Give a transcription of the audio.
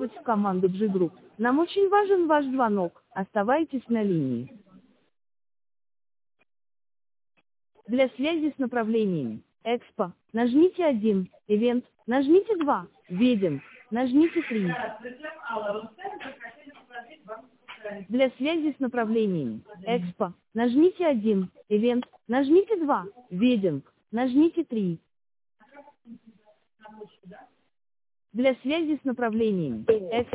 пожаловать в команду G-Group. Нам очень важен ваш звонок. Оставайтесь на линии. Для связи с направлениями Экспо нажмите 1, Ивент, нажмите 2, Вединг, нажмите 3. Для связи с направлениями Экспо нажмите 1, Ивент, нажмите 2, Вединг, нажмите 3. Для связи с направлениями Экспо